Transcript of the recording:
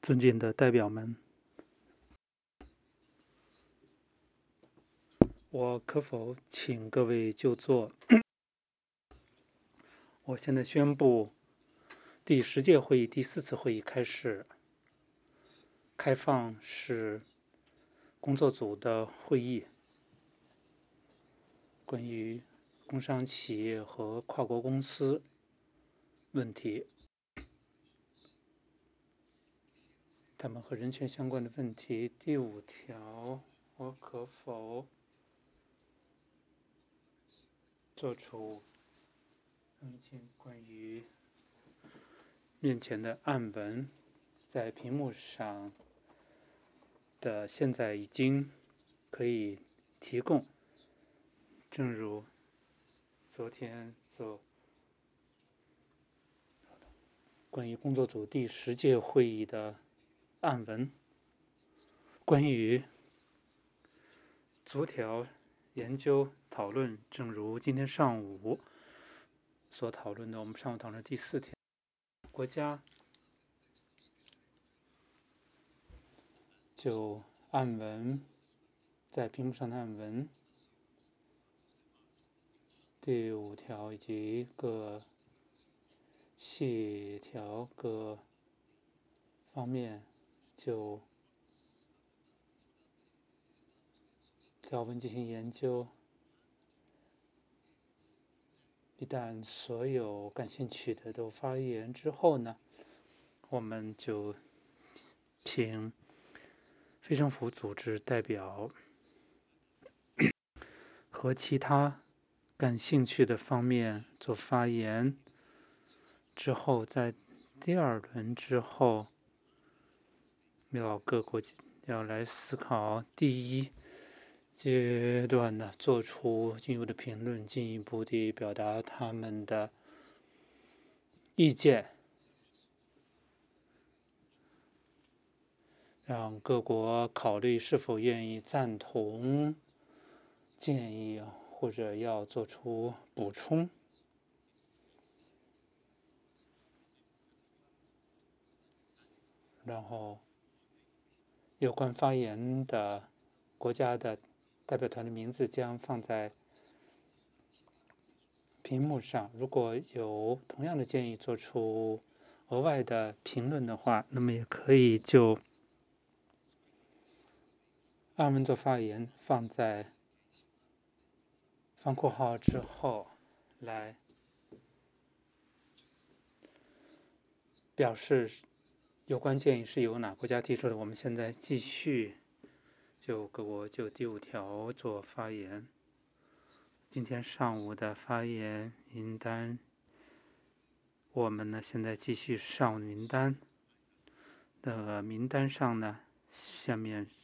尊敬的代表们，我可否请各位就座？我现在宣布第10届会议第4次会议开始。开放式工作组的会议，关于工商企业和跨国公司问题，他们和人权相关的问题。第5条，我可否做出关于面前的案文在屏幕上的现在已经可以提供，正如昨天关于工作组第10届会议的案文，关于逐条研究讨论，正如今天上午所讨论的，我们上午讨论第4条，国家就案文在屏幕上的案文第5条以及各细条各方面就条文进行研究。一旦所有感兴趣的都发言之后呢，我们就请非政府组织代表和其他感兴趣的方面做发言。之后在第2轮之后，各国要来思考第1阶段呢，做出进一步的评论，进一步地表达他们的意见，让各国考虑是否愿意赞同建议，或者要做出补充。然后有关发言的国家的代表团的名字将放在屏幕上。如果有同样的建议做出额外的评论的话，那么也可以就案文做发言放在方括号之后来表示有关建议是由哪国家提出的。我们现在继续就各国就第5条做发言。今天上午的发言名单，我们呢现在继续上名单的名单上呢，下面